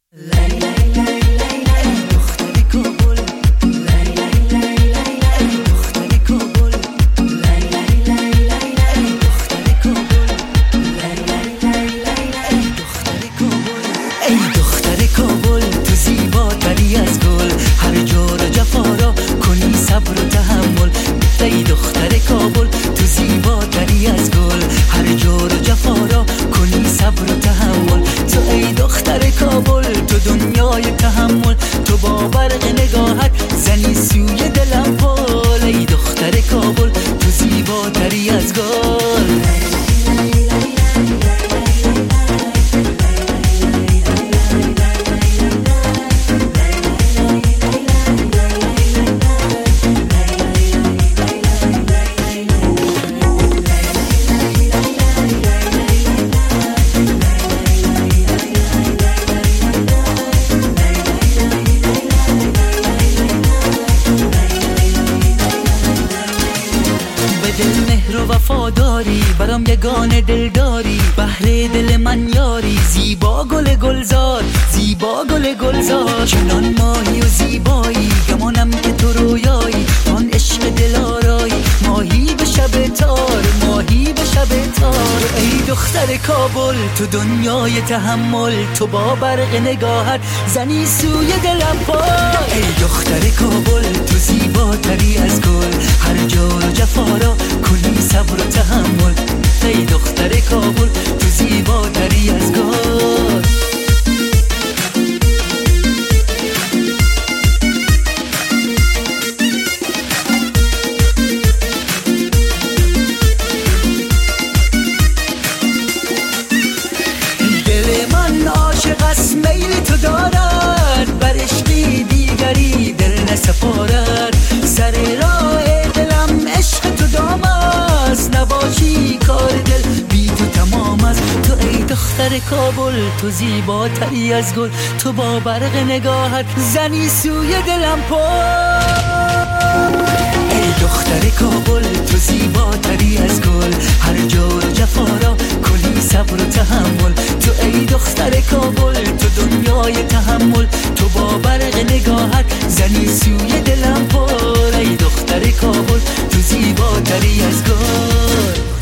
ای دختر کابل تو زیباتری از گل، هر جور و جفا را کنی صبر و تحمل. تو ای دختر کابل تو دنیای تحمل، تو با برق نگاهت زنی سوی دلم پل. ای دختر کابل تو زیباتری از گل. دل مهر و وفاداری، برام یگانه دلداری، بهر دل من یاری. زیبا گل گلزار، زیبا گل گلزار، چنان ماهی و زیبایی، گمانم که تو رویایی. آن عشق دلارایی، ماهی به شب تار، ماهی به شب تار. ای دختر کابل تو دنیای تحمل، تو با برق نگاهت زنی سوی دلم پای. ای دختر کابل تو زیباتری از گل، هر جور و جفا را کنی صبر و تحمل. ای دختر کابل تو زیباتری از گل. دل من عاشق است میل تو دارد، بر عشقی دیگری دل نسپارد. سر راه دلم عشق تو دام است، نباشی کار دل بی تو تمام است. تو ای دختر کابل تو زیباتری از گل، تو با برق نگاهت زنی سوی دلم پل. ای دختر کابل تو زیباتری از گل، هر جور و جفا را کنی صبر و تحمل. تو ای دختر کابل تو دنیای تحمل، تو با برق نگاهت زنی سوی دلم پر. ای دختر کابل تو زیباتری از گل.